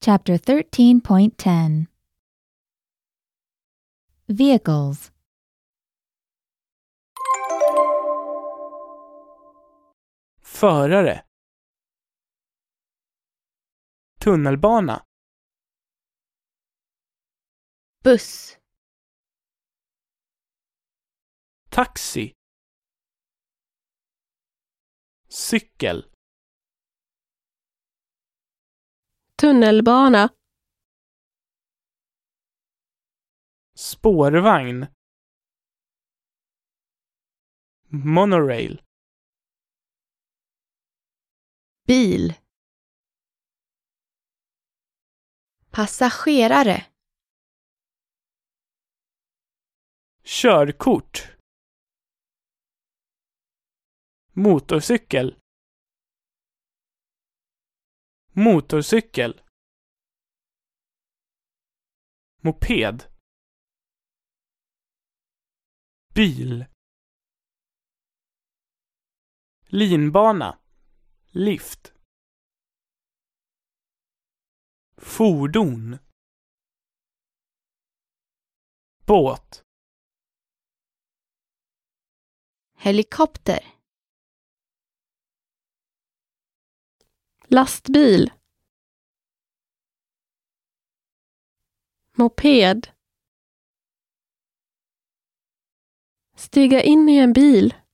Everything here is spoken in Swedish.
Chapter 13.10 Vehicles. Förare. Tunnelbana. Buss. Taxi. Cykel. Tunnelbana. Spårvagn. Monorail. Bil. Passagerare. Körkort. Motorcykel. Motorcykel. Moped. Bil. Linbana. Lift. Fordon. Båt. Helikopter. Lastbil. Moped. Stiga in i en bil.